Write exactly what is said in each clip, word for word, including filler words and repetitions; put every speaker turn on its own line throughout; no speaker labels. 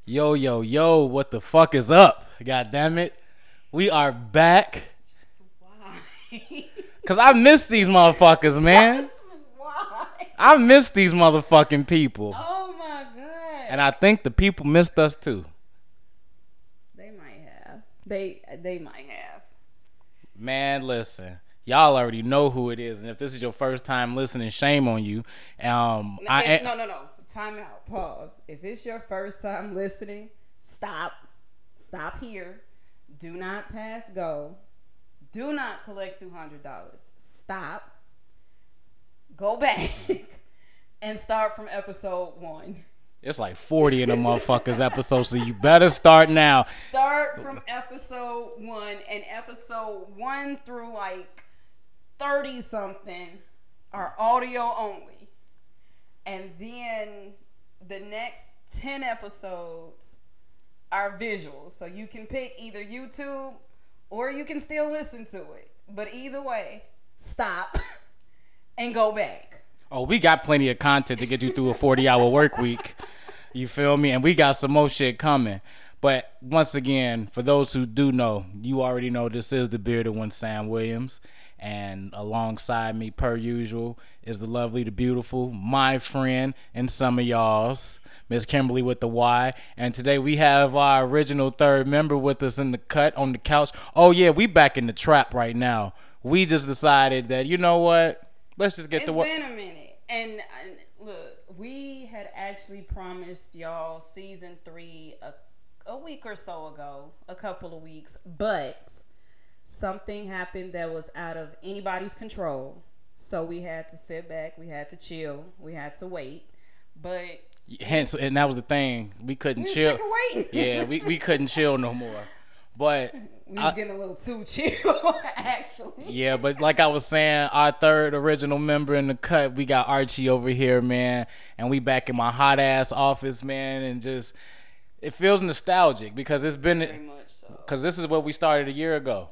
Yo, yo, yo, what the fuck is up? God damn it. We are back.
Just why?
Cause I miss these motherfuckers, man.
Just why?
I miss these motherfucking people.
Oh my god.
And I think the people missed us too.
They might have. They they might have.
Man, listen. Y'all already know who it is. And if this is your first time listening, shame on you. Um
No,
I
if- no, no, no. Time out. Pause. If it's your first time listening, stop. Stop here. Do not pass go. Do not collect two hundred dollars. Stop. Go back and start from episode one.
It's like forty of them motherfuckers episodes, so you better start now.
Start from episode one, and episode one through like thirty something are audio only. And then the next ten episodes are visuals. So you can pick either YouTube or you can still listen to it. But either way, stop and go back.
Oh, we got plenty of content to get you through a forty-hour work week. You feel me? And we got some more shit coming. But once again, for those who do know, you already know this is the bearded one, Sam Williams. And alongside me, per usual, is the lovely, the beautiful, my friend, and some of y'all's, Miss Kimberly with the Y. And today we have our original third member with us in the cut on the couch. Oh, yeah, we back in the trap right now. We just decided that, you know what? Let's just get
It's
to work.
been a minute. And, and look, we had actually promised y'all season three a, a week or so ago, a couple of weeks. But something happened that was out of anybody's control. So we had to sit back. We had to chill. We had to wait. But
Hence, and that was the thing. We couldn't
we was
chill.
sick of waiting.
Yeah, we, we couldn't chill no more. But
we was
I-
getting a little too chill, actually.
yeah, but like I was saying, our third original member in the cut, we got Archie over here, man, and we back in my hot ass office, man, and just it feels nostalgic because it's been
Very much so.
because this is what we started a year ago,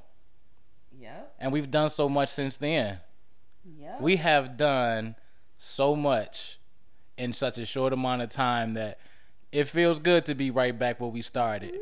Yep.
and we've done so much since then.
Yep.
We have done so much in such a short amount of time that it feels good to be right back where we started.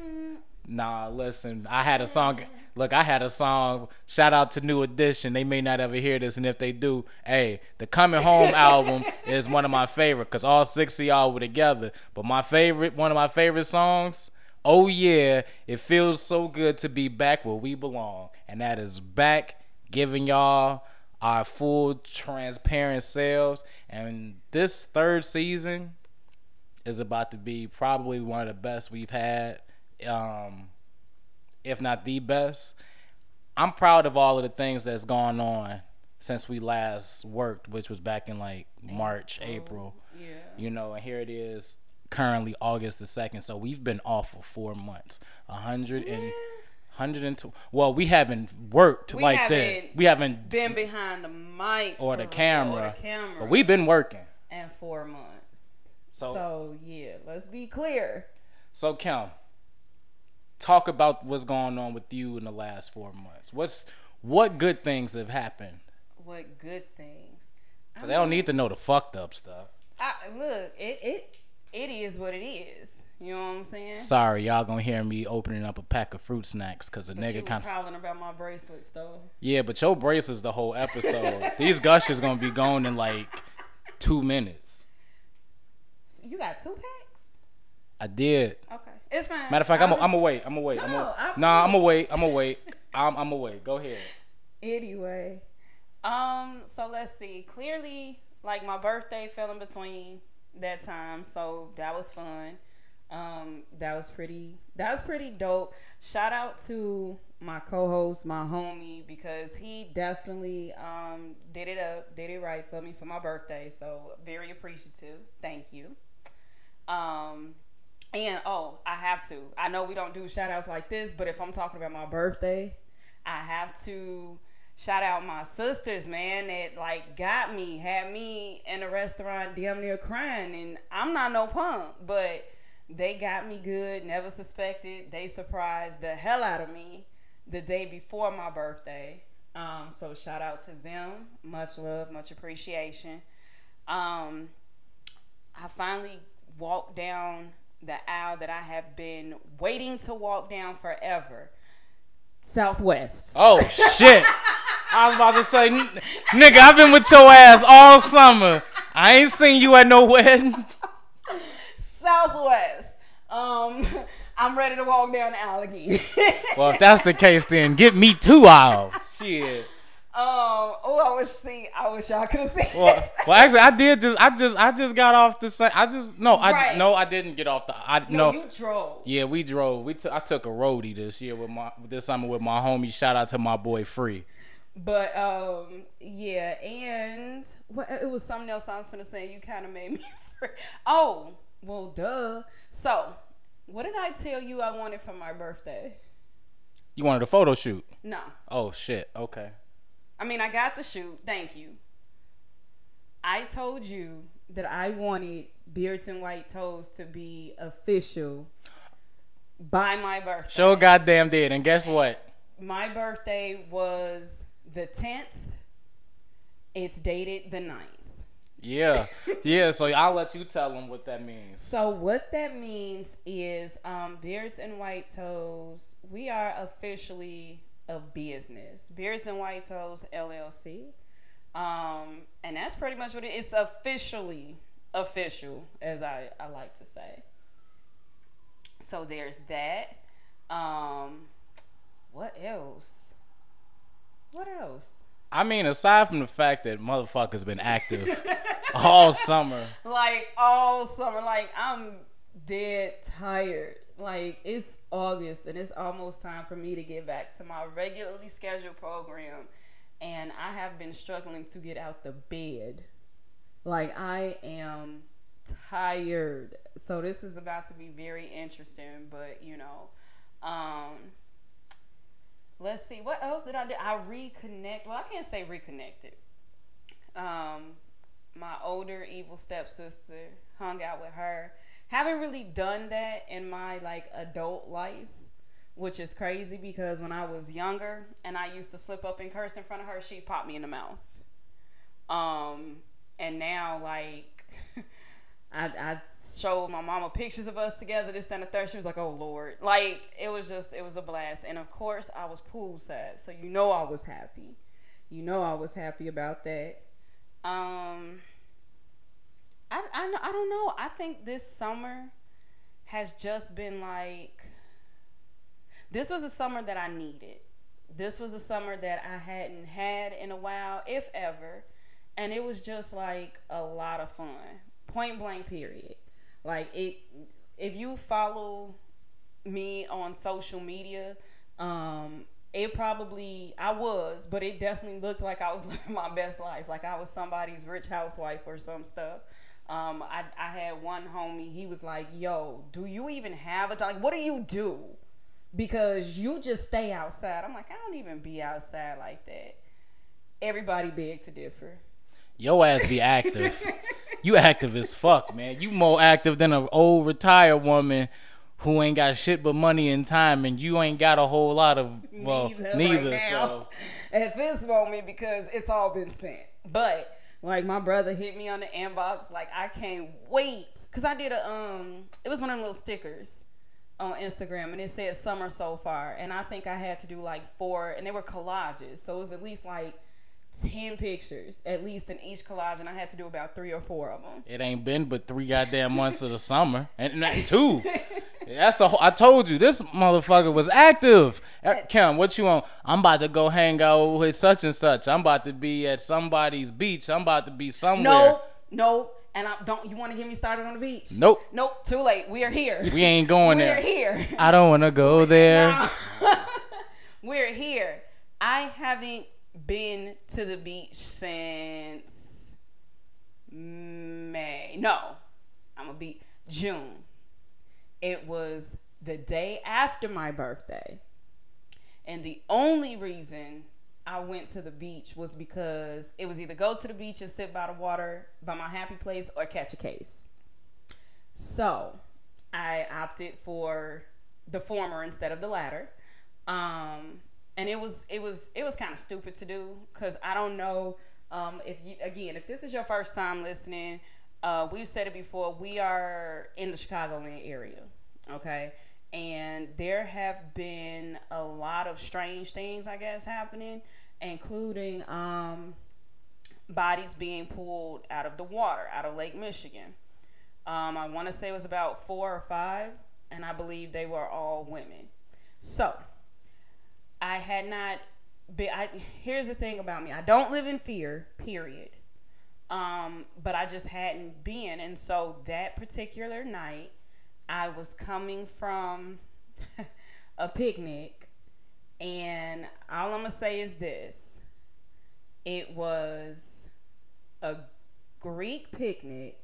Nah, listen, I had a song. Look, I had a song. Shout out to New Edition. They may not ever hear this, and if they do, hey, the Coming Home album is one of my favorite because all six of y'all were together. But my favorite, one of my favorite songs, oh yeah, it feels so good to be back where we belong, and that is back giving y'all our full transparent selves. And this third season is about to be probably one of the best we've had. Um, if not the best. I'm proud of all of the things that's gone on since we last worked, which was back in like March, April.
Yeah.
You know, and here it is currently August the second. So we've been off for four months. A hundred and
Yeah.
hundred and two. Well, we haven't worked
We
like
haven't
that. We haven't
been behind the mic
or
for
the camera.
or the camera
But we've been working.
in four months.
So-
So, yeah, let's be clear.
So Kim, talk about what's going on with you in the last four months. What's what good things have happened?
What good things? I
'Cause they don't need to know the fucked up stuff.
I, look, it it it is what it is. You know what I'm saying?
Sorry, y'all gonna hear me opening up a pack of fruit snacks because a
But you
nigga
was
kind of
hollering about my bracelets, though.
yeah. But your brace is the whole episode. These gushers gonna be gone in like two minutes.
You got two packs?
I did.
Okay, it's fine.
Matter of fact,
I
I'm
was
a, I'm gonna wait. I'm gonna wait.
No,
I'm gonna,
I'm-
nah, I'm gonna wait. I'm gonna wait. I'm I'm gonna wait. Go ahead.
Anyway, um, so let's see. Clearly, like my birthday fell in between that time, so that was fun. Um, that was pretty. That was pretty dope. Shout out to my co-host, my homie, because he definitely um did it up, did it right for me for my birthday. So very appreciative. Thank you. Um. And oh, I have to. I know we don't do shout outs like this, but if I'm talking about my birthday, I have to shout out my sisters, man, that like got me, had me in a restaurant damn near crying. And I'm not no punk, but they got me good, never suspected. They surprised the hell out of me the day before my birthday. Um, so shout out to them. Much love, much appreciation. Um, I finally walked down the aisle that I have been waiting to walk down forever. Southwest.
Oh shit! I was about to say, nigga, I've been with your ass all summer. I ain't seen you at no wedding.
Southwest. Um, I'm ready to walk down the aisle again.
Well, if that's the case, then get me two aisles. Shit.
Um. Oh, I wish see. I wish y'all could have seen.
Well, well, actually, I did just. I just. I just got off the. I just. No, I.
Right.
No, I didn't get off the. I
No,
no.
you drove.
Yeah, we drove. We. T- I took a roadie this year with my. This summer with my homie. Shout out to my boy Free.
But um. Yeah, and what? It was something else I was gonna say. You kind of made me. Free. Oh. Well, duh. So, what did I tell you I wanted for my birthday?
You wanted a photo shoot?
No.
Oh shit. Okay.
I mean, I got the shoot. Thank you. I told you that I wanted Beards and White Toes to be official by my birthday.
Sure goddamn did. And guess what?
My birthday was the tenth. It's dated the ninth.
Yeah. Yeah, so I'll let you tell them what that means.
So what that means is um, Beards and White Toes, we are officially a business. Beards and White Toes L L C. Um, and that's pretty much what it is. It's officially official, as I, I like to say. So there's that. Um, what else? What else?
I mean, aside from the fact that motherfuckers been active all summer.
Like, all summer. Like, I'm dead tired. Like, it's August, and it's almost time for me to get back to my regularly scheduled program. And I have been struggling to get out the bed. Like, I am tired. So this is about to be very interesting. But, you know, um... let's see. What else did I do? I reconnect. Well, I can't say reconnected. Um, my older evil stepsister, hung out with her. Haven't really done that in my like adult life, which is crazy because when I was younger and I used to slip up and curse in front of her, she'd pop me in the mouth. Um, and now like I, I showed my mama pictures of us together, this, that, and the third. She was like, oh, Lord. Like, it was just, it was a blast. And, of course, I was poolside. So, you know I was happy. You know I was happy about that. Um, I, I, I don't know. I think this summer has just been like, this was a summer that I needed. This was a summer that I hadn't had in a while, if ever. And it was just, like, a lot of fun. Point blank, period. Like, it, if you follow me on social media, um, it probably, I was, but it definitely looked like I was living my best life. Like I was somebody's rich housewife or some stuff. Um, I, I had one homie, he was like, yo, do you even have a dog? Like, what do you do? Because you just stay outside. I'm like, I don't even be outside like that. Everybody beg to differ.
Your ass be active. You active as fuck, man. You more active than an old retired woman who ain't got shit but money and time, and you ain't got a whole lot of, well, neither. neither
right now,
so.
At this moment, because it's all been spent. But like my brother hit me on the inbox, like I can't wait, cause I did a um, it was one of them little stickers on Instagram, and it said summer so far, and I think I had to do like four, and they were collages, so it was at least like ten pictures at least in each collage, and I had to do about three or four of them.
It ain't been but three goddamn months of the summer, and not two. That's a whole, I told you this motherfucker was active. Kim, what you want? I'm about to go hang out with such and such. I'm about to be at somebody's beach. I'm about to be somewhere.
No, no, and I don't. You want to get me started on the beach?
Nope.
Nope. Too late. We are here.
We ain't going
We're
there.
We're here.
I don't want to go there.
No. We're here. I haven't been to the beach since May. No, I'm gonna be June. It was the day after my birthday, and the only reason I went to the beach was because it was either go to the beach and sit by the water by my happy place or catch a case. So I opted for the former instead of the latter. Um, And it was it was it was kind of stupid to do because I don't know um, if you again if this is your first time listening, Uh, we've said it before. We are in the Chicagoland area, okay? And there have been a lot of strange things, I guess, happening, including um, bodies being pulled out of the water, out of Lake Michigan. Um, I want to say it was about four or five, and I believe they were all women. So, I had not been. I, here's the thing about me: I don't live in fear. Period. Um, but I just hadn't been, and so that particular night, I was coming from a picnic, and all I'm gonna say is this: it was a Greek picnic,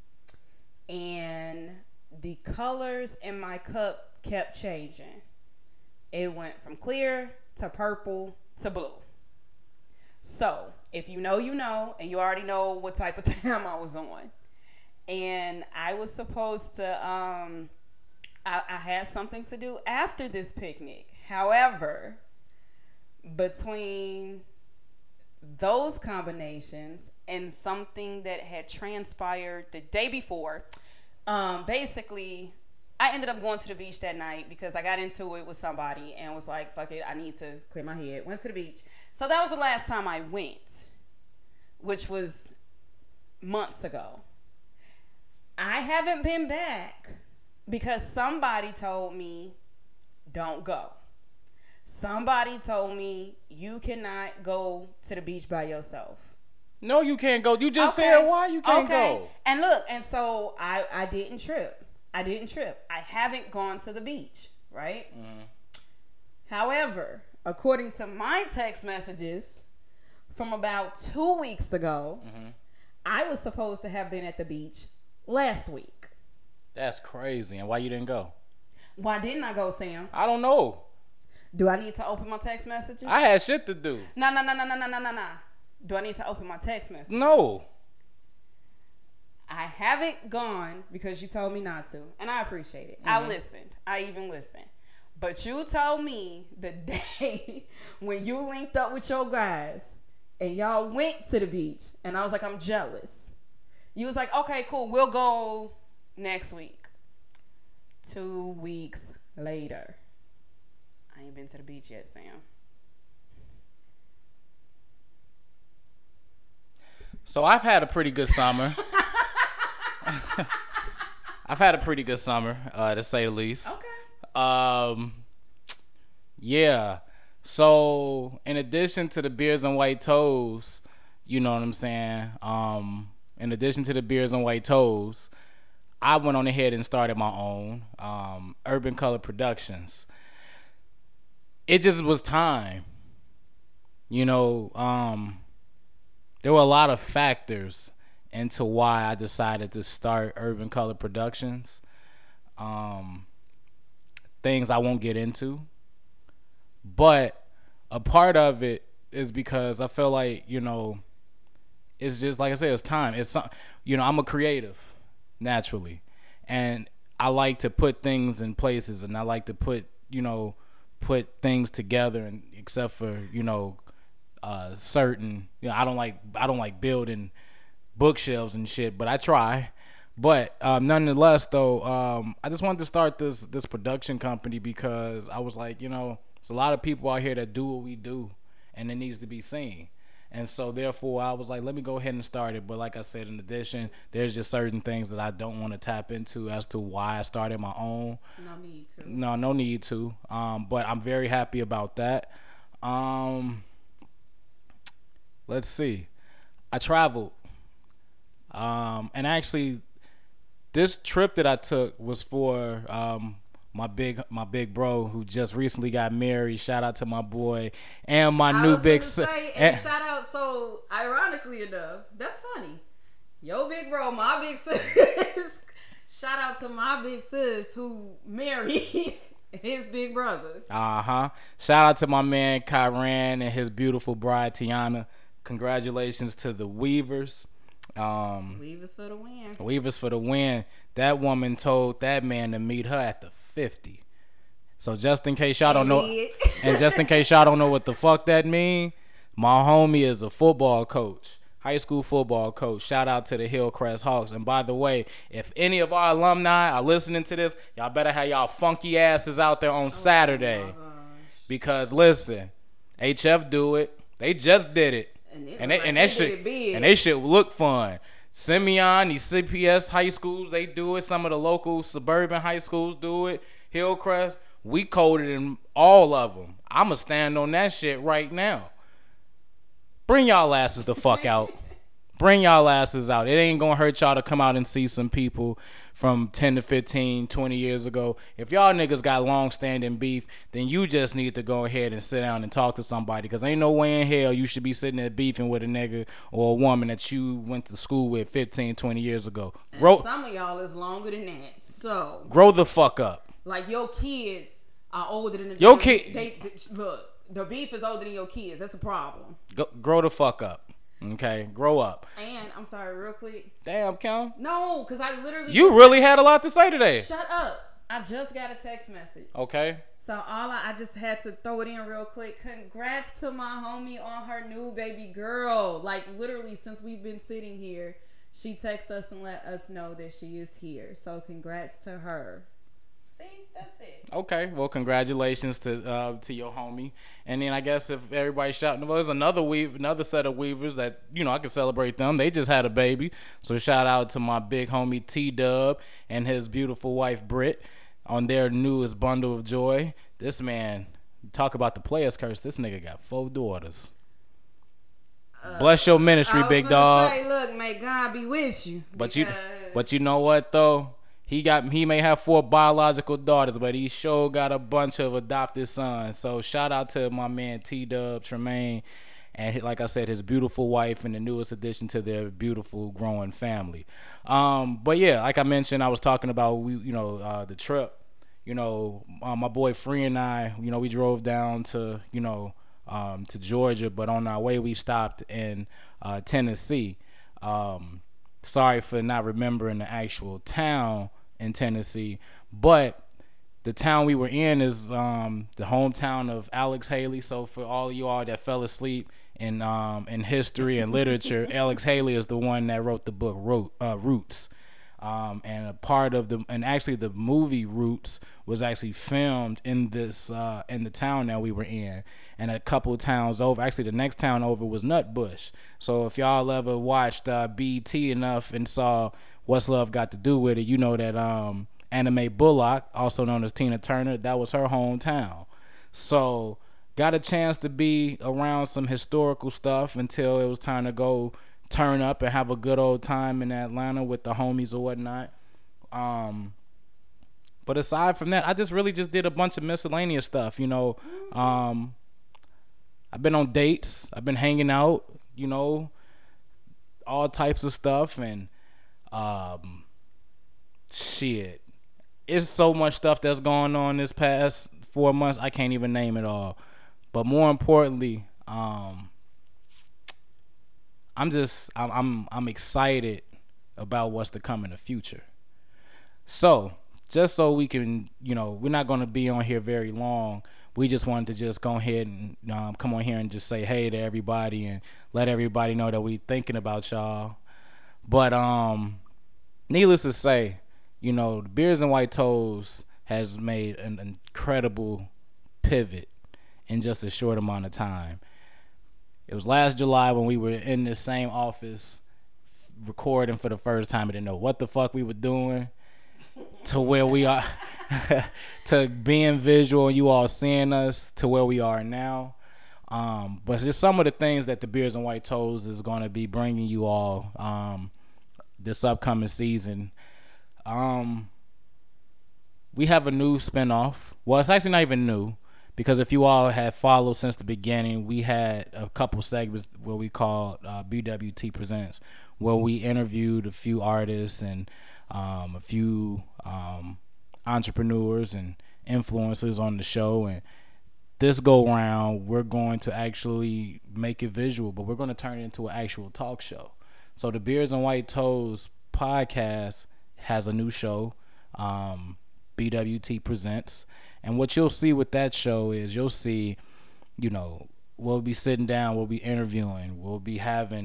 and the colors in my cup kept changing. It went from clear to purple to blue. So, if you know, you know, and you already know what type of time I was on. And I was supposed to, um, I, I had something to do after this picnic. However, between those combinations and something that had transpired the day before, um, basically, I ended up going to the beach that night because I got into it with somebody and was like, fuck it, I need to clear my head. Went to the beach. So that was the last time I went, which was months ago. I haven't been back because somebody told me, don't go. Somebody told me, you cannot go to the beach by yourself.
No, you can't go. You just
Okay.
said why you can't
okay.
go.
And look, and so I, I didn't trip. I didn't trip. I haven't gone to the beach, right? Mm. However, according to my text messages from about two weeks ago, mm-hmm. I was supposed to have been at the beach last week.
That's crazy. And why you didn't go?
Why didn't I go, Sam?
I don't know.
Do I need to open my text messages?
I had shit to do.
No, no, no, no, no, no, no, no, no. Do I need to open my text messages?
No.
I haven't gone because you told me not to, and I appreciate it. Mm-hmm. I listened. I even listened. But you told me the day when you linked up with your guys and y'all went to the beach, and I was like, I'm jealous. You was like, okay, cool, we'll go next week. Two weeks later. I ain't been to the beach yet, Sam.
So I've had a pretty good summer. I've had a pretty good summer, uh, to say the least.
Okay.
Um, yeah. So in addition to the beers and white toes, you know what I'm saying? Um, in addition to the beers and white toes, I went on ahead and started my own, um, Urban Color Productions. It just was time. You know, um, there were a lot of factors into why I decided to start Urban Color Productions. Um, things I won't get into. But a part of it is because I feel like, you know, it's just, like I said, it's time. It's some, you know, I'm a creative, naturally. And I like to put things in places, and I like to put, you know, put things together, and except for, you know, uh, certain, you know, I don't like, I don't like building bookshelves and shit, but I try. But um, nonetheless, though, um, I just wanted to start this this production company because I was like, you know, there's a lot of people out here that do what we do, and it needs to be seen. And so, therefore, I was like, let me go ahead and start it. But like I said, in addition, there's just certain things that I don't want to tap into as to why I started my own.
No need to.
No, no need to. Um, but I'm very happy about that. Um, let's see. I traveled. Um, and actually, this trip that I took was for um, my big my big bro who just recently got married. Shout out to my boy and my
I
new
was
big
sis.
Say,
and shout out. So ironically enough, that's funny. Yo, big bro, my big sis. Shout out to my big sis who married his big brother.
Uh huh. Shout out to my man Kyran and his beautiful bride Tiana. Congratulations to the Weavers. Um,
Weavers for the win.
Weavers for the win. That woman told that man to meet her at the fifty. So just in case y'all don't know, and just in case y'all don't know what the fuck that mean, my homie is a football coach, high school football coach. Shout out to the Hillcrest Hawks. And by the way, if any of our alumni are listening to this, y'all better have y'all funky asses out there on Saturday.
Oh
because listen, H F do it. They just did it.
And,
and, they,
like
and that
they
shit and they shit look fun. Simeon, these C P S high schools, they do it. Some of the local suburban high schools do it. Hillcrest, we coded in all of them. I'ma stand on that shit right now. Bring y'all asses the fuck out. Bring y'all asses out. It ain't gonna hurt y'all to come out and see some people from ten to fifteen, twenty years ago. If y'all niggas got long-standing beef, then you just need to go ahead and sit down and talk to somebody, because ain't no way in hell you should be sitting there beefing with a nigga or a woman that you went to school with fifteen, twenty years ago. Grow,
some of y'all is longer than that. So
grow the fuck up.
Like your kids are older than the
your
kid.
kid.
They, they look. The beef is older than your kids. That's a problem.
Go, grow the fuck up. Okay, grow up.
And I'm sorry, real quick.
Damn, Kim.
No, because I literally.
You really had a lot to say today.
Shut up. I just got a text message.
Okay.
So all I, I just had to throw it in real quick. Congrats to my homie on her new baby girl. Like literally, since we've been sitting here, she texted us and let us know that she is here. So congrats to her. See, that's it.
Okay, well, congratulations to uh, to your homie. And then I guess if everybody's shouting, well, there's another weave, another set of weavers that, you know, I can celebrate them. They just had a baby. So shout out to my big homie T-Dub and his beautiful wife Britt on their newest bundle of joy. This man, talk about the player's curse. This nigga got four daughters. Uh, Bless your ministry, big dog.
Say, look, may God be with you.
But you, but you know what though? He got he may have four biological daughters, but he sure got a bunch of adopted sons. So shout out to my man T-Dub Tremaine, and like I said, his beautiful wife and the newest addition to their beautiful growing family. Um, but yeah, like I mentioned, I was talking about we you know uh, the trip. You know, uh, my boy Free and I, you know, we drove down to you know um, to Georgia, but on our way we stopped in uh, Tennessee. Um, sorry for not remembering the actual town in Tennessee, but the town we were in is um, the hometown of Alex Haley. So for all of you all that fell asleep in um, in history and literature, Alex Haley is the one that wrote the book Root, uh, Roots. Um, and a part of the and actually the movie Roots was actually filmed in this uh, in the town that we were in, and a couple of towns over. Actually, the next town over was Nutbush. So if y'all ever watched uh, B E T enough and saw What's Love Got to Do with It, you know that um, Anime Bullock, also known as Tina Turner, that was her hometown. So got a chance to be around some historical stuff until it was time to go turn up and have a good old time in Atlanta with the homies or whatnot. Um, but aside from that, I just really just did a bunch of miscellaneous stuff. You know, um, I've been on dates. I've been hanging out. You know, all types of stuff, and um, shit. It's so much stuff that's going on this past four months. I can't even name it all. But more importantly, um. I'm just I'm, I'm I'm excited about what's to come in the future. So just so we can, you know, we're not going to be on here very long. We just wanted to just go ahead and um, come on here and just say hey to everybody and let everybody know that we thinking about y'all. But um, needless to say, you know, the Beards and White Toes has made an incredible pivot in just a short amount of time. It was last July when we were in the same office recording for the first time. I didn't know what the fuck we were doing to where we are, to being visual, you all seeing us to where we are now. Um, but just some of the things that the Beards and White Toes is going to be bringing you all um, this upcoming season. Um, we have a new spinoff. Well, it's actually not even new. Because if you all have followed since the beginning, we had a couple segments where we called uh, B W T Presents, where we interviewed a few artists and um, a few um, entrepreneurs and influencers on the show. And this go round, we're going to actually make it visual, but we're going to turn it into an actual talk show. So the Beards and White Toes podcast has a new show, um, B W T Presents. And what you'll see with that show is you'll see, you know, we'll be sitting down, we'll be interviewing, we'll be having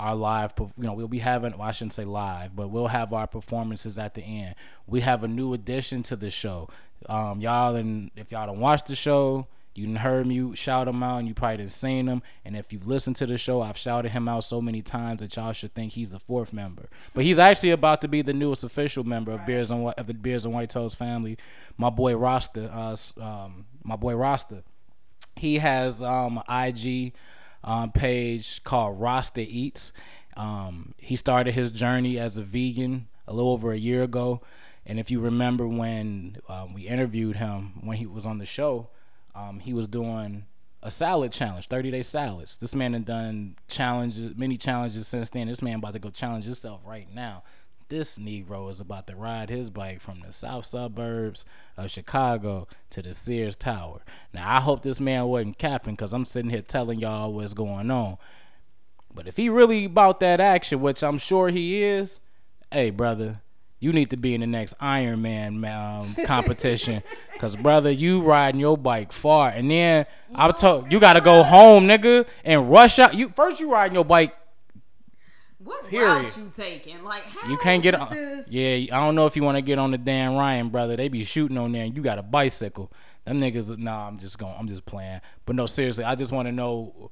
our live, you know, we'll be having, well, I shouldn't say live, but we'll have our performances at the end. We have a new addition to the show. Um, y'all, and if y'all don't watch the show, you done heard me shout him out, and you probably done seen him. And if you've listened to the show, I've shouted him out so many times that y'all should think he's the fourth member. But he's actually about to be the newest official member of right. Beers and of the Beers and White Toast family. My boy Rasta, uh, um, my boy Rasta, he has um, an I G um, page called Rasta Eats. Um, he started his journey as a vegan a little over a year ago. And if you remember when um, we interviewed him when he was on the show, Um, he was doing a salad challenge, thirty-day salads. This man had done challenges, many challenges since then. This man about to go challenge himself right now. This Negro is about to ride his bike from the south suburbs of Chicago to the Sears Tower. Now, I hope this man wasn't capping, because I'm sitting here telling y'all what's going on. But if he really about that action, which I'm sure he is, hey, brother, you need to be in the next Iron Man um, competition. Because, brother, you riding your bike far. And then I told you got to go home, nigga, and rush out. You First, you riding your bike.
What
period.
route you taking? Like, how
you can't get
is
on.
This?
Yeah, I don't know if you want to get on the Dan Ryan, brother. They be shooting on there, and you got a bicycle. Them niggas, nah, I'm just going. I'm just playing. But no, seriously, I just want to know.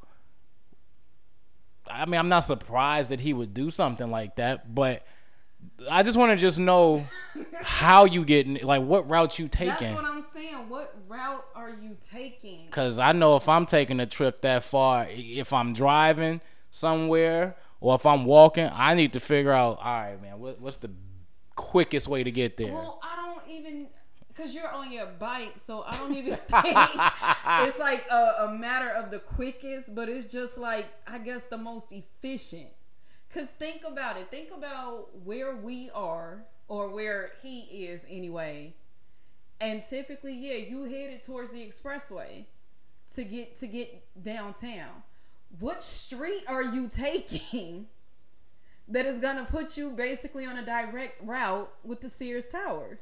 I mean, I'm not surprised that he would do something like that, but I just want to just know how you getting, like what route you taking.
That's what I'm saying. What route are you taking?
Because I know if I'm taking a trip that far, if I'm driving somewhere or if I'm walking, I need to figure out, all right, man, what, what's the quickest way to get there?
Well, I don't even, because you're on your bike, so I don't even think it's like a, a matter of the quickest, but it's just like, I guess, the most efficient. Because think about it. Think about where we are, or where he is anyway. And typically, yeah, you headed towards the expressway to get to get downtown. What street are you taking that is going to put you basically on a direct route with the Sears Tower?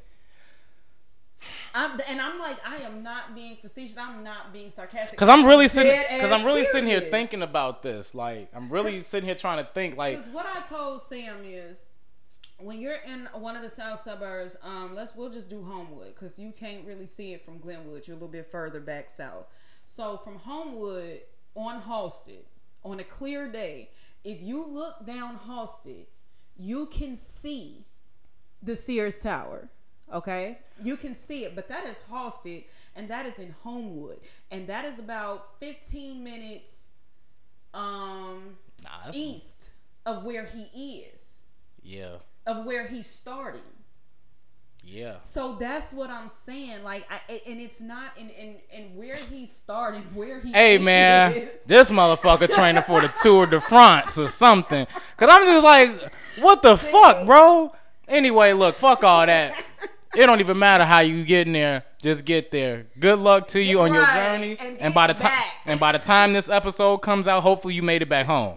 I'm, and I'm like, I am not being facetious. I'm not being sarcastic.
Cause I'm really sitting, cause I'm really
serious.
sitting here thinking about this. Like, I'm really sitting here trying to think. Like,
because what I told Sam is, when you're in one of the south suburbs, um, let's we'll just do Homewood, cause you can't really see it from Glenwood. You're a little bit further back south. So from Homewood on Halsted, on a clear day, if you look down Halsted, you can see the Sears Tower. Okay, you can see it, but that is Halsted, and that is in Homewood, and that is about fifteen minutes um nah, east of where he is.
Yeah.
Of where he's starting.
Yeah.
So that's what I'm saying. Like, I, and it's not in, in, in where he's starting, where he
hey,
is.
man, this motherfucker training for the Tour de France or something. Because I'm just like, what the See? fuck, bro? Anyway, look, fuck all that. It don't even matter how you get in there. Just get there. Good luck to you on right. your journey.
And,
and by the time and by the time this episode comes out, hopefully you made it back home.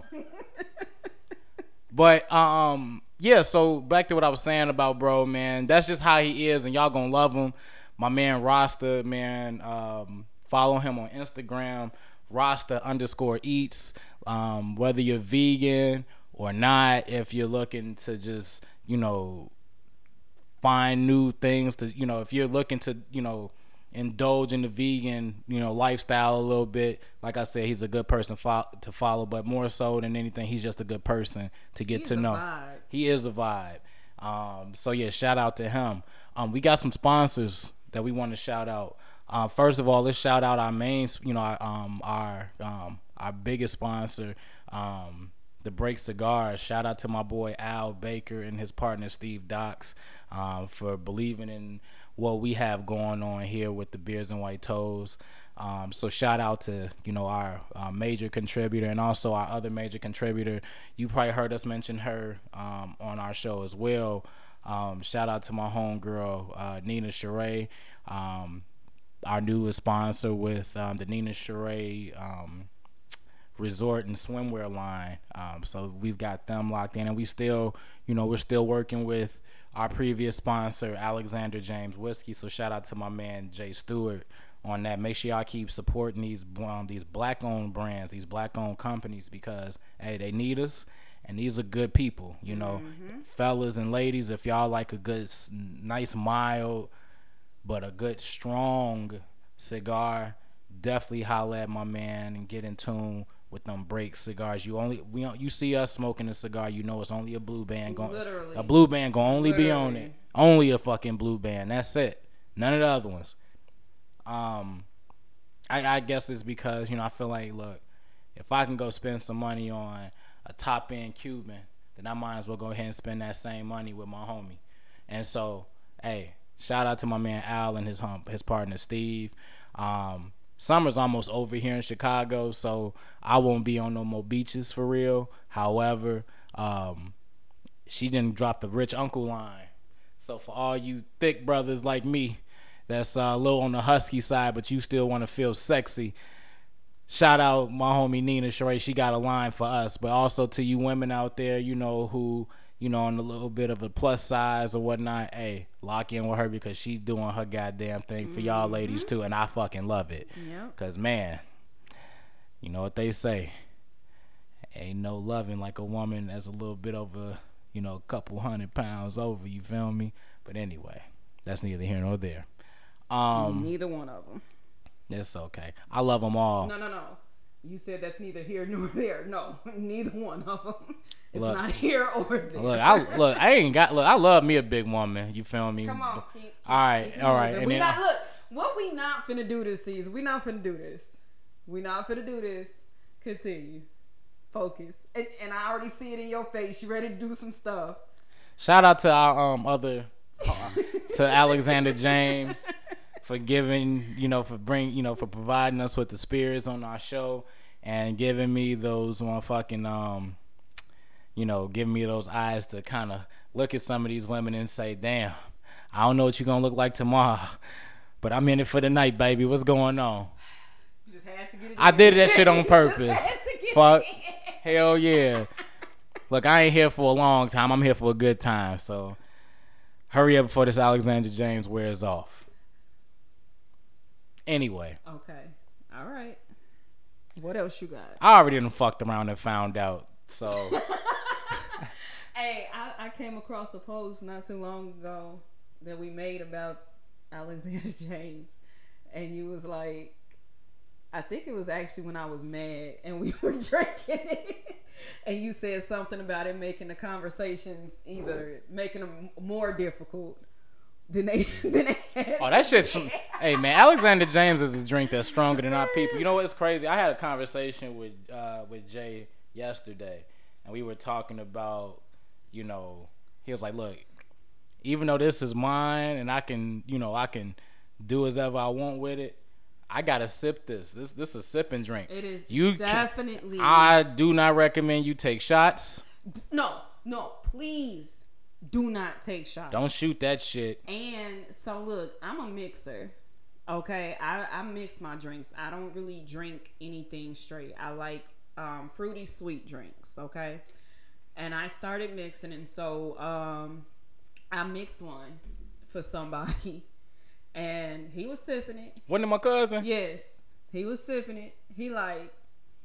But um yeah, so back to what I was saying about bro, man. That's just how he is, and y'all gonna love him. My man Rasta, man. Um, follow him on Instagram, Rasta underscore eats. Um, whether you're vegan or not, if you're looking to just, you know, find new things to, you know, if you're looking to, you know, indulge in the vegan, you know, lifestyle a little bit. Like I said, he's a good person fo- to follow, but more so than anything, he's just a good person to get
he's
to know.
Vibe.
He is a vibe. Um, so yeah, shout out to him. Um, we got some sponsors that we want to shout out. Uh, first of all, let's shout out our main, you know, our, um, our, um, our biggest sponsor, um, the Break Cigars. Shout out to my boy Al Baker and his partner Steve Docks um, for believing in what we have going on here with the Beers and White Toes. Um, so shout out to, you know, our, our major contributor and also our other major contributor. You probably heard us mention her um, on our show as well. Um, shout out to my homegirl, uh, Nina Sheree, um, our newest sponsor with um, the Nina Sheree um, resort and swimwear line. Um, so we've got them locked in, and we still, you know, we're still working with our previous sponsor, Alexander James Whiskey. So shout out to my man Jay Stewart on that. Make sure y'all keep supporting these um, these black owned brands, these black owned companies, because hey, they need us, And these are good people, you know,
Mm-hmm.
fellas and ladies. If y'all like a good, s- nice, mild, but a good, strong cigar, definitely holla at my man and get in tune with them break cigars. You only we don't- you see us smoking a cigar, you know it's only a blue band going.
Literally.
A blue band gonna only be on
Literally.
it. Only a fucking blue band. That's it. None of the other ones. Um, I, I guess it's because, you know, I feel like, look, if I can go spend some money on a top end Cuban, then I might as well go ahead and spend that same money with my homie. And so, hey, shout out to my man Al and his hum, his partner Steve. Um, summer's almost over here in Chicago, so I won't be on no more beaches for real. However, um, she didn't drop the rich uncle line. So for all you thick brothers like me, that's uh, a little on the husky side, but you still want to feel sexy, shout out my homie Nina Sheree. She got a line for us. But also to you women out there, you know, who, you know, on a little bit of a plus size or whatnot, hey, lock in with her because she's doing her goddamn thing for y'all ladies too. And I fucking love it.
Yep.
Because, man, you know what they say. Ain't no loving like a woman that's a little bit over, you know, a couple hundred pounds over. You feel me? But anyway, that's neither here nor there. Um,
Neither one of them.
It's okay. I love them all.
No, no, no. You said that's neither here nor there. No, neither one of them. It's
Look.
not here or there.
Look, I look. I ain't got. Look, I love me a big woman. You feel me?
Come on. Keep, keep,
all right,
keep
all right.
moving.
And
We
then,
not look. What we not finna do this season? We not finna do this. We not finna do this. Continue. Focus. And, and I already see it in your face. You ready to do some stuff?
shout out to our um other uh, to Alexander James for giving, you know, for bring, you know, for providing us with the spirits on our show and giving me those motherfucking um, you know, giving me those eyes to kind of look at some of these women and say, damn, I don't know what you're gonna look like tomorrow, but I'm in it for the night, baby. What's going on?
You just had to get it.
I
in.
did that shit on
You just
purpose.
had to get
Fuck.
it in.
Hell yeah. Look, I ain't here for a long time. I'm here for a good time. So hurry up before this Alexander James wears off. Anyway,
Okay. All right. What else you got?
I already done fucked around and found out. So
Hey, I, I came across a post not too long ago that we made about Alexander James, and you was like, I think it was actually when I was mad and we were drinking it, and you said something about it making the conversations either making them more difficult than they than they had.
oh, that shit's some, hey man, Alexander James is a drink that's stronger than our people. You know what's crazy? I had a conversation with uh, with Jay yesterday, and we were talking about, you know, he was like, look, even though this is mine and I can, you know, I can do as ever I want with it, I gotta sip this. This this is a sipping drink.
It is
you
definitely.
Can, I do not recommend you take shots.
No, no, please do not take shots.
Don't shoot that shit.
And so look, I'm a mixer. Okay, I, I mix my drinks. I don't really drink anything straight. I like um, fruity sweet drinks. Okay, and I started mixing, and so um, I mixed one for somebody, and he was sipping it.
Wasn't it my cousin?
Yes, he was sipping it. He like,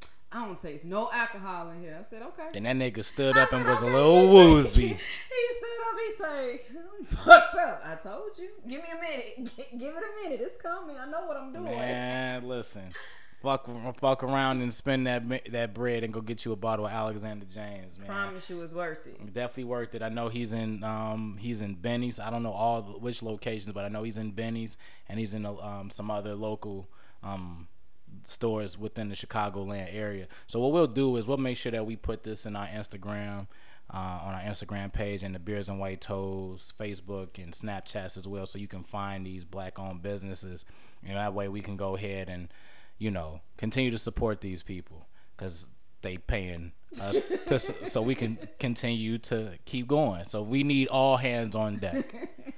I don't taste no alcohol in here. I said, okay.
Then that nigga stood
I
up and
said,
was a
okay,
little
good
woozy.
drink. He stood up. He say, "I'm fucked up. I told you. Give me a minute. G- Give it a minute. It's coming. I know what I'm doing."
Man, listen. Fuck, fuck around and spend that that bread and go get you a bottle of Alexander James, man.
Promise you, it's worth it.
Definitely worth it. I know he's in um he's in Benny's. I don't know all the, which locations, but I know he's in Benny's and he's in um some other local um stores within the Chicagoland area. So what we'll do is we'll make sure that we put this in our Instagram, uh, on our Instagram page and the Beers and White Toes Facebook and Snapchats as well, so you can find these black-owned businesses. You know, that way we can go ahead and, you know, continue to support these people because they paying us to, so we can continue to keep going. So we need all hands on deck.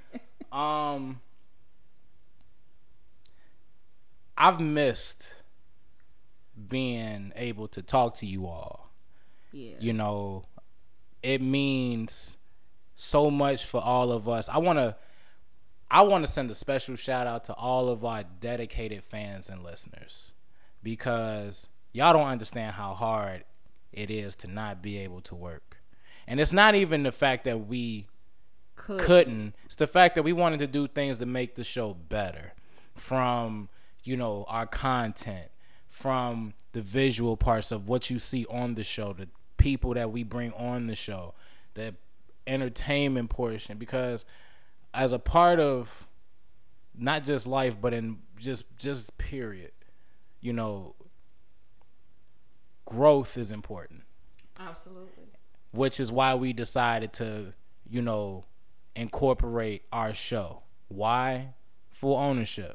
Um, I've missed being able to talk to you all.
Yeah.
You know, it means so much for all of us. I want to I want to send a special shout out to all of our dedicated fans and listeners, because y'all don't understand how hard it is to not be able to work. And it's not even the fact that we
Could.
couldn't. It's the fact that we wanted to do things to make the show better. From, you know, our content, from the visual parts of what you see on the show, the people that we bring on the show, the entertainment portion. Because as a part of not just life, but in just just period, you know, growth is important.
Absolutely.
Which is why we decided to, you know, incorporate our show. Why? Full ownership.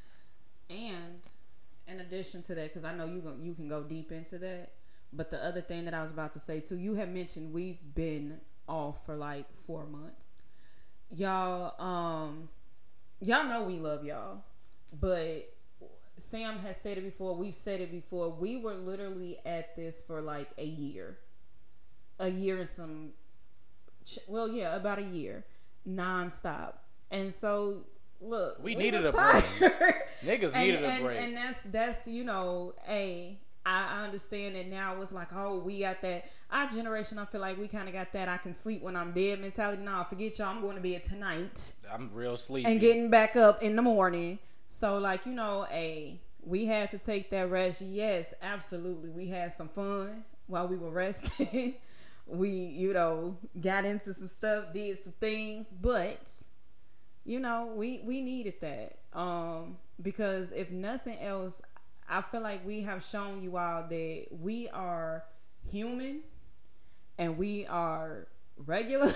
And in addition to that, because I know you go, you can go deep into that, but the other thing that I was about to say too, you had mentioned we've been off for like four months. Y'all, um, y'all know we love y'all, but Sam has said it before. We've said it before. We were literally at this for like a year, a year and some. Well, yeah, about a year, nonstop, and so. Look,
we,
we
needed a
tired.
break. Niggas
and,
needed
and,
a break.
And that's that's you know, a I understand that now. It's like, oh, we got that. Our generation, I feel like we kind of got that. I can sleep when I'm dead mentality. Nah, forget y'all. I'm going to bed tonight.
I'm real sleepy.
And getting back up in the morning. So like you know, a we had to take that rest. Yes, absolutely. We had some fun while we were resting. We you know got into some stuff, did some things, but. You know, we, we needed that. Um, because if nothing else, I feel like we have shown you all that we are human and we are regular.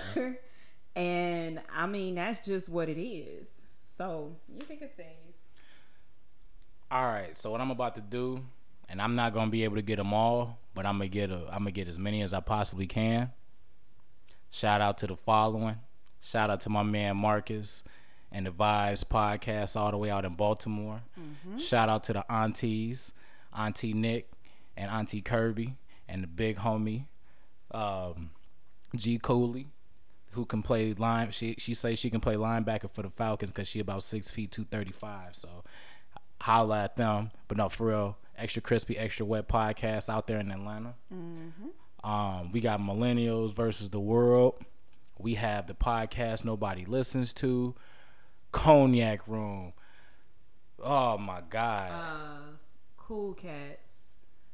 And I mean, that's just what it is. So you can continue.
All right. So what I'm about to do, and I'm not gonna be able to get them all, but I'm gonna get a, I'm gonna get as many as I possibly can. Shout out to the following. Shout out to my man Marcus and the Vibes podcast all the way out in Baltimore. Mm-hmm. Shout out to the aunties, Auntie Nick and Auntie Kirby and the big homie um, G Cooley, who can play line. She she says she can play linebacker for the Falcons because she about six feet two thirty five. So holla at them. But no, for real, Extra Crispy, Extra Wet podcast out there in Atlanta. Mm-hmm. Um, we got Millennials versus the World. We have the podcast nobody listens to, Cognac Room. Oh my God.
Uh, Cool Cats.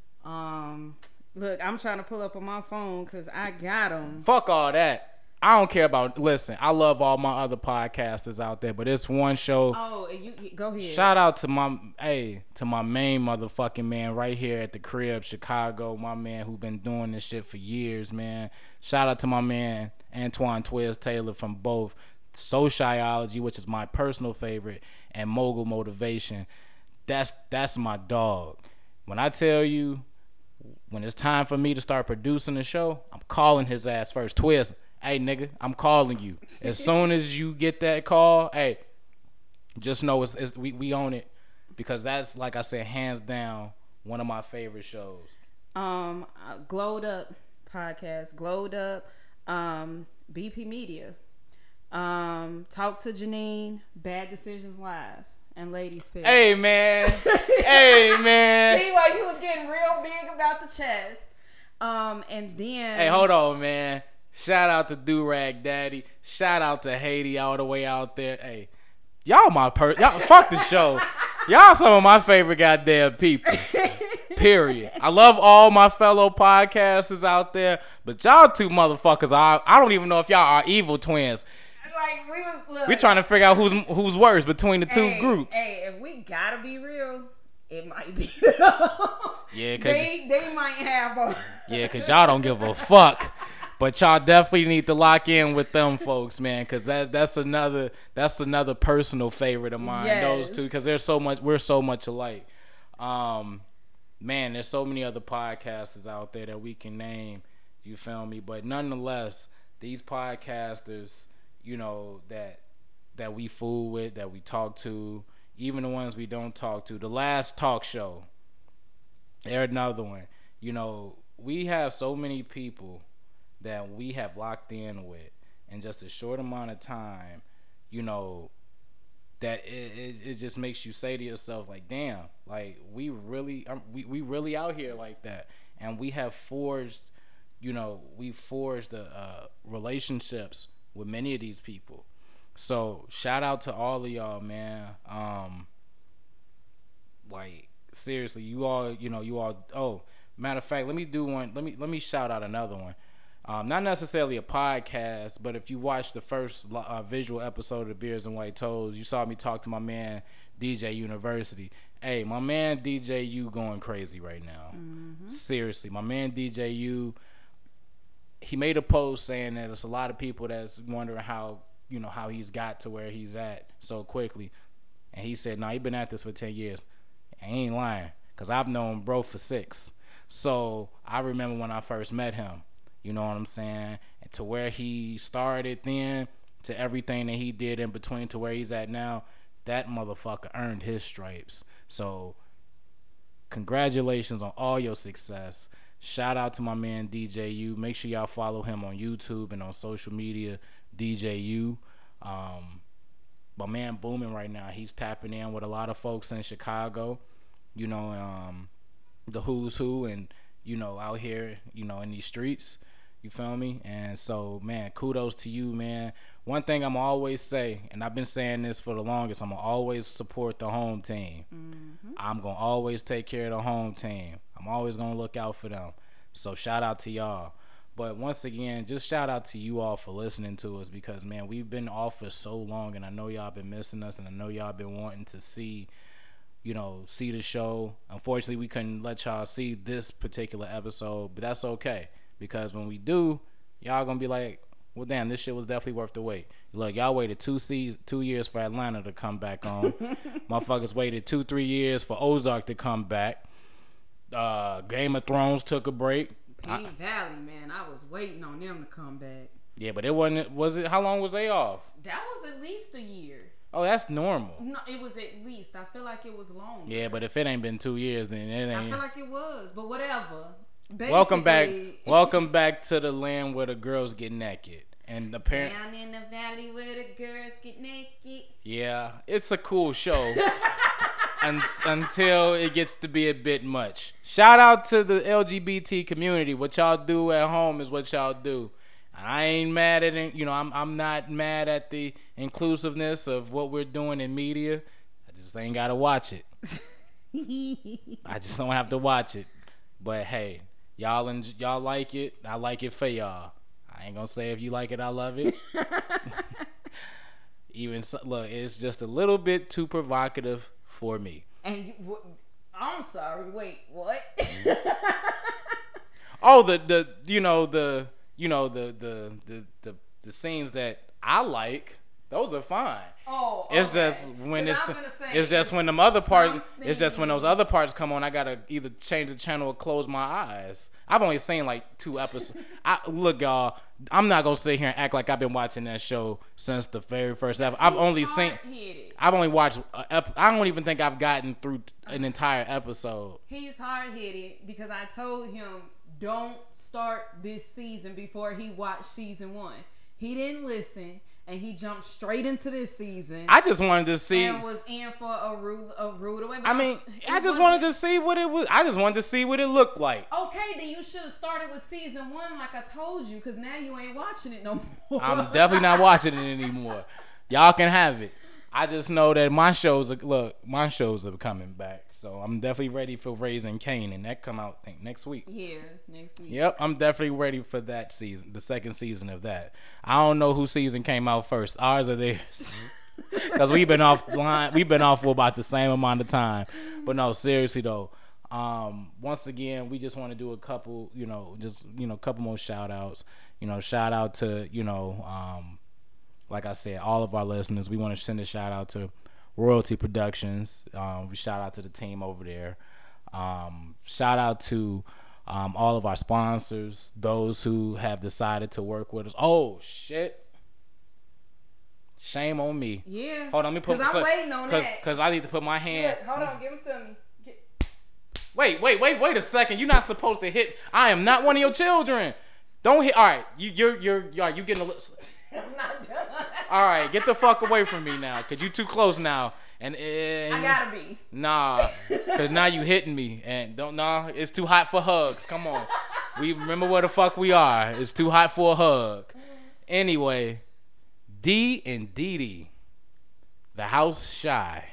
Um, look, I'm trying to pull up on my phone because I got them.
Fuck all that. I don't care about. Listen, I love all my other podcasters out there, but it's one show.
Oh, you, you go ahead.
Shout out to my hey to my main motherfucking man right here at the crib, Chicago. My man who been doing this shit for years, man. Shout out to my man Antoine Twiz Taylor from both Sociology, which is my personal favorite, and Mogul Motivation. That's that's my dog. When I tell you, when it's time for me to start producing the show, I'm calling his ass first. Twiz. Hey, nigga, I'm calling you. As soon as you get that call, hey, just know it's, it's we, we own it because that's, like I said, hands down, one of my favorite shows.
Um, uh, Glowed Up podcast, Glowed Up, um, B P Media, um, Talk to Janine, Bad Decisions Live, and Ladies Pick.
Hey, man. Hey, man.
See why you was getting real big about the chest. Um, and then...
Hey, hold on, man. Shout out to Durag Daddy. Shout out to Haiti all the way out there. Hey, y'all my per y'all fuck the show. Y'all some of my favorite goddamn people. Period. I love all my fellow podcasters out there, but y'all two motherfuckers are I don't even know if y'all are evil twins.
Like we was look,
we trying to figure out who's who's worse between the two
hey,
groups.
Hey, if we gotta be real, it might be.
Yeah, cause
they they might have a
yeah, cause y'all don't give a fuck. But y'all definitely need to lock in with them folks, man, because that that's another that's another personal favorite of mine. Yes. Those two, because there's so much we're so much alike. Um, man, there's so many other podcasters out there that we can name. You feel me? But nonetheless, these podcasters, you know that that we fool with, that we talk to, even the ones we don't talk to. The last talk show, they're another one. You know, we have so many people that we have locked in with in just a short amount of time, you know, that it, it, it just makes you say to yourself, like, damn, like, we really um, we, we really out here like that. And we have forged you know, we forged the uh, relationships with many of these people. So shout out to all of y'all, man. Um, like seriously, you all, you know, you all. Oh, matter of fact, let me do one. Let me let me shout out another one. Um, not necessarily a podcast, but if you watched the first uh, visual episode of the Beers and White Toes, you saw me talk to my man D J University. Hey, my man D J U going crazy right now. Mm-hmm. Seriously, my man D J U. He made a post saying that there's a lot of people that's wondering how, you know, how he's got to where he's at so quickly. And he said, nah, he been at this for ten years. I ain't lying, because I've known bro for six. So I remember when I first met him, you know what I'm saying? And to where he started then, to everything that he did in between to where he's at now, that motherfucker earned his stripes. So congratulations on all your success. Shout out to my man D J U. Make sure y'all follow him on YouTube and on social media, D J U. Um, my man booming right now. He's tapping in with a lot of folks in Chicago, you know, um, the who's who, and, you know, out here, you know, in these streets. You feel me? And so, man, kudos to you, man. One thing I'm always say, and I've been saying this for the longest, I'm going to always support the home team. Mm-hmm. I'm going to always take care of the home team. I'm always going to look out for them. So shout out to y'all. But once again, just shout out to you all for listening to us, because, man, we've been off for so long, and I know y'all been missing us, and I know y'all been wanting to see, you know, see the show. Unfortunately, we couldn't let y'all see this particular episode, but that's okay, because when we do, y'all going to be like, well, damn, this shit was definitely worth the wait. Look, y'all waited two seasons, two years for Atlanta to come back on. Motherfuckers waited two, three years for Ozark to come back. Uh, Game of Thrones took a break.
Green I, Valley, man, I was waiting on them to come back.
Yeah, but it wasn't. Was it? How long was they off?
That was at least a year.
Oh, that's normal.
No, it was at least. I feel like it was long.
Yeah, but if it ain't been two years, then it ain't.
I feel like it was, but whatever. Basically,
welcome back. Welcome back to the land where the girls get naked. And the parent
down in the valley where the girls get naked.
Yeah, it's a cool show. un- until it gets to be a bit much. Shout out to the L G B T community. What y'all do at home is what y'all do. I ain't mad at it. You know, I'm I'm not mad at the inclusiveness of what we're doing in media. I just ain't gotta watch it. I just don't have to watch it. But hey, y'all en- y'all like it. I like it for y'all. I ain't gonna say if you like it, I love it. Even so, look, it's just a little bit too provocative for me.
And you, w- I'm sorry. Wait, what?
oh, the the you know the you know the the the the, the scenes that I like. Those are fine.
Oh, okay.
It's just when it's t- it's just when them other parts. It's just when those other parts come on. I gotta either change the channel or close my eyes. I've only seen like two episodes. I look, y'all. I'm not gonna sit here and act like I've been watching that show since the very first episode. I've only seen. I've only watched. A ep- I don't even think I've gotten through an entire episode.
He's hard headed because I told him don't start this season before he watched season one. He didn't listen. And he jumped straight into this season.
I just wanted to see.
And was in for a rude, a rude awakening.
I mean, I just wanted to see what it was. I just wanted to see what it looked like.
Okay, then you should have started with season one, like I told you, because now you ain't watching it no more.
I'm definitely not watching it anymore. Y'all can have it. I just know that my shows are look, my shows are coming back, so I'm definitely ready for Raising Cain, and that come out I think next week.
Yeah, next week.
Yep, I'm definitely ready for that season, the second season of that. I don't know whose season came out first, ours or theirs, because we've been offline. We've been off for about the same amount of time. But no, seriously though, um, once again, we just want to do a couple, you know, just you know, a couple more shout outs. You know, shout out to you know. Um, Like I said, all of our listeners, we want to send a shout out to Royalty Productions. Um, we shout out to the team over there. Um, shout out to um, all of our sponsors, those who have decided to work with us. Oh, shit. Shame on me.
Yeah.
Hold on, let me put.
Because I'm so, waiting on
cause,
that.
Because I need to put my hand.
Look, hold on, give them to me. Get.
Wait, wait, wait, wait a second. You're not supposed to hit. I am not one of your children. Don't hit. All right, you, you're, you're, you're, you getting a little.
I'm not done.
All right, get the fuck away from me now, cause you too close now, and, and
I gotta be.
Nah, cause now you hitting me, and don't nah, it's too hot for hugs. Come on, We remember where the fuck we are. It's too hot for a hug. Anyway, D and Dee Dee, the house shy.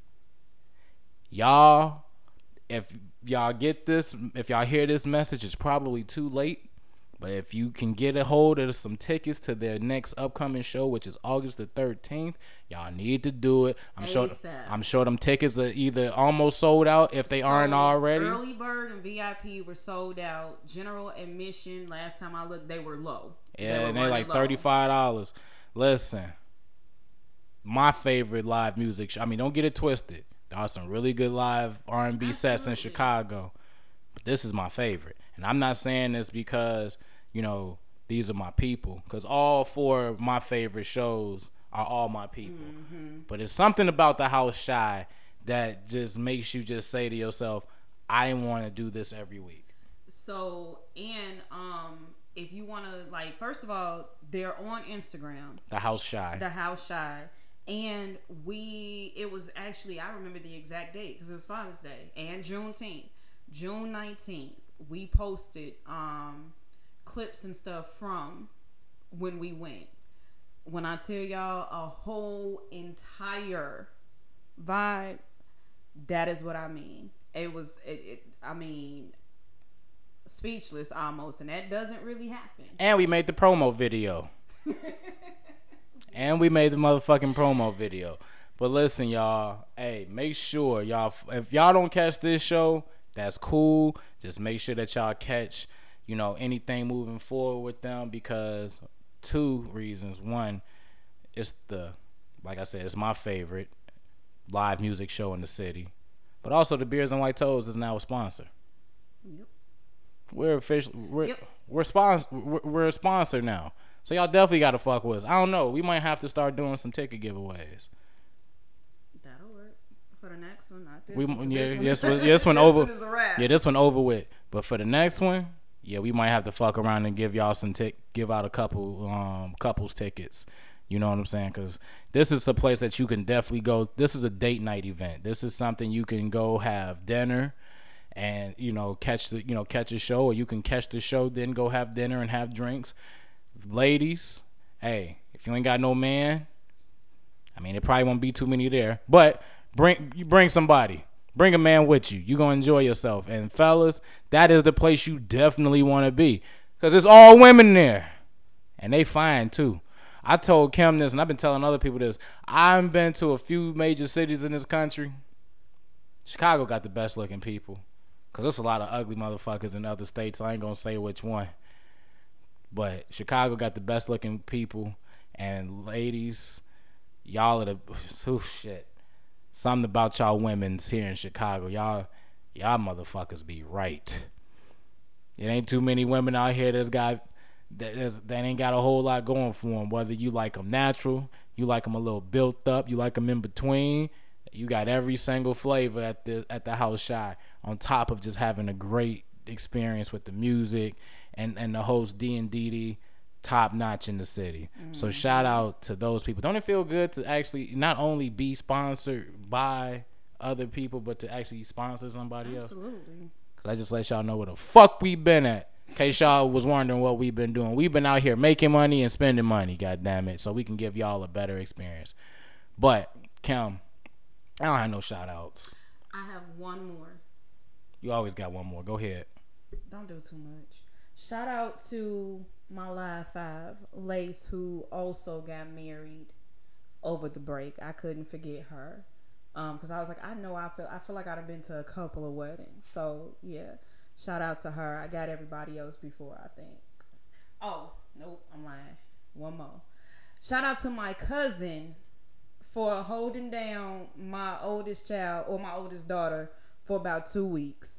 Y'all, if y'all get this, if y'all hear this message, it's probably too late. But if you can get a hold of some tickets to their next upcoming show, which is August the thirteenth, y'all need to do it. I'm sure. I'm sure them tickets are either almost sold out if they so aren't already.
Early bird and V I P were sold out. General admission, last time I looked, they were low.
Yeah, they and they're like thirty-five dollars. Listen, my favorite live music show. I mean, don't get it twisted. There are some really good live R and B sets in Chicago, but this is my favorite. And I'm not saying this because, you know, these are my people. Because all four of my favorite shows are all my people. Mm-hmm. But it's something about the house shy that just makes you just say to yourself, I want to do this every week.
So, and um, if you want to, like, first of all, they're on Instagram.
The house shy.
The house shy. And we, it was actually, I remember the exact date because it was Father's Day and Juneteenth. June nineteenth. We posted um, clips and stuff from when we went. When I tell y'all a whole entire vibe, that is what I mean. It was, it, it, I mean, speechless almost, and that doesn't really happen.
And we made the promo video. And we made the motherfucking promo video. But listen, y'all, hey, make sure y'all, if y'all don't catch this show, that's cool. Just make sure that y'all catch, you know, anything moving forward with them because two reasons. One, it's the, like I said, it's my favorite live music show in the city. But also the Beers and White Toes is now a sponsor. Yep. We're official. We're yep. we're sponsor. We're, we're a sponsor now. So y'all definitely got to fuck with us. I don't know. We might have to start doing some ticket giveaways.
For the next one, not this
we,
one.
Yeah,
this,
one, this one over. This one yeah, this one over with. But for the next one, yeah, we might have to fuck around and give y'all some tick, give out a couple um couples tickets. You know what I'm saying? Because this is a place that you can definitely go. This is a date night event. This is something you can go have dinner, and you know catch the you know catch a show, or you can catch the show then go have dinner and have drinks. Ladies, hey, if you ain't got no man, I mean, it probably won't be too many there, but. Bring you bring somebody. Bring a man with you. You're going to enjoy yourself. And fellas, that is the place you definitely want to be. Because it's all women there. And they fine too. I told Kim this, and I've been telling other people this. I've been to a few major cities in this country. Chicago got the best looking people. Because there's a lot of ugly motherfuckers in other states. I ain't going to say which one. But Chicago got the best looking people. And ladies, y'all are the... Oh, shit. Something about y'all women's here in Chicago. Y'all, y'all motherfuckers be right. It ain't too many women out here that's got that, that ain't got a whole lot going for them. Whether you like them natural, you like them a little built up, you like them in between. You got every single flavor at the at the house shy. On top of just having a great experience with the music and and the host D and Dee Dee. Top notch in the city. Mm-hmm. So shout out to those people. Don't it feel good to actually not only be sponsored by other people, but to actually sponsor somebody
Absolutely.
else? Absolutely. Cause I just let y'all know where the fuck we been at. In case y'all was wondering what we've been doing. We've been out here making money and spending money, god damn it, so we can give y'all a better experience. But Kim, I don't have no shout outs.
I have one more.
You always got one more. Go ahead.
Don't do too much. Shout out to my live five, Lace, who also got married over the break. I couldn't forget her. Um, cause I was like, I know I feel, I feel like I'd have been to a couple of weddings. So yeah, shout out to her. I got everybody else before, I think. Oh, nope, I'm lying. One more. Shout out to my cousin for holding down my oldest child or my oldest daughter for about two weeks.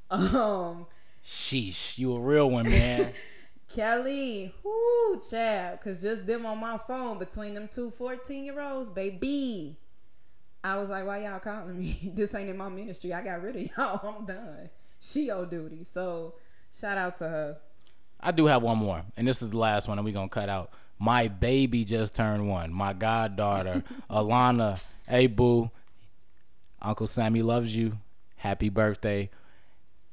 Um,
Sheesh, you a real one, man.
Kelly, whoo, child, cause just them on my phone between them two fourteen-year-olds, baby. I was like, why y'all calling me? This ain't in my ministry. I got rid of y'all. I'm done. She on duty. So shout out to her.
I do have one more, and this is the last one, and we're gonna cut out. My baby just turned one. My goddaughter, Alana. Hey, boo. Uncle Sammy loves you. Happy birthday.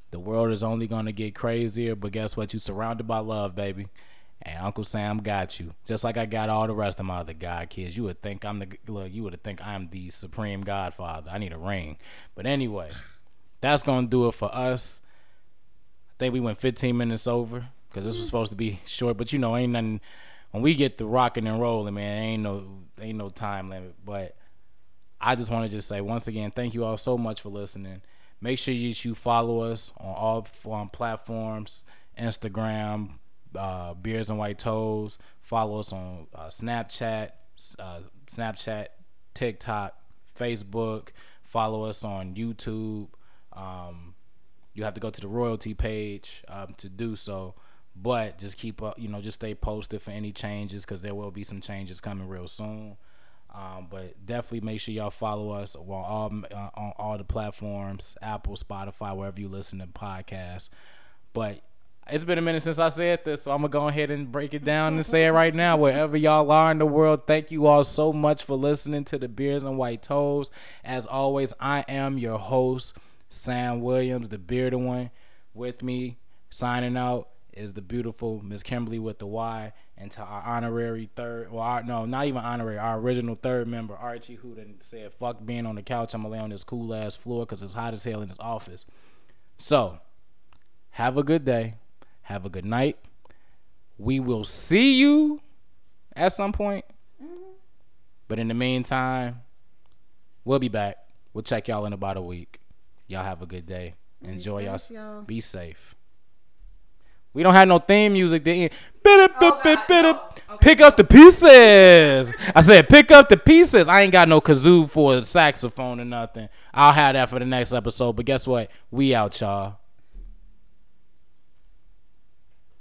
The world is only gonna get crazier, but guess what? You surrounded by love, baby. And Uncle Sam got you, just like I got all the rest of my other god kids. You would think I'm the look. You would think I'm the supreme godfather. I need a ring, but anyway, that's gonna do it for us. I think we went fifteen minutes over because this was supposed to be short, but you know, ain't nothing. When we get the rocking and rolling, man, ain't no ain't no time limit. But I just want to just say once again, thank you all so much for listening. Make sure you, you follow us on all um, platforms, Instagram. Uh, Beers and White Toes. Follow us on uh, Snapchat, uh, Snapchat, TikTok, Facebook. Follow us on YouTube. Um, you have to go to the royalty page um, to do so, but just keep up. You know, just stay posted for any changes because there will be some changes coming real soon. Um, but definitely make sure y'all follow us on all uh, on all the platforms: Apple, Spotify, wherever you listen to podcasts. But it's been a minute since I said this, so I'm going to go ahead and break it down and say it right now. Wherever y'all are in the world, thank you all so much for listening to the Beers and White Toes. As always, I am your host, Sam Williams, the bearded one. With me, signing out, is the beautiful Miss Kimberly with the Y. And to our honorary third, well, our, no, not even honorary, our original third member, Archie, who done said, fuck being on the couch, I'm going to lay on this cool-ass floor because it's hot as hell in this office. So, have a good day. Have a good night. We will see you at some point. Mm-hmm. But in the meantime, we'll be back. We'll check y'all in about a week. Y'all have a good day. Enjoy y'all. y'all. Be safe. We don't have no theme music. To oh, God, no. Okay. Pick up the pieces. I said pick up the pieces. I ain't got no kazoo for a saxophone or nothing. I'll have that for the next episode. But guess what? We out, y'all.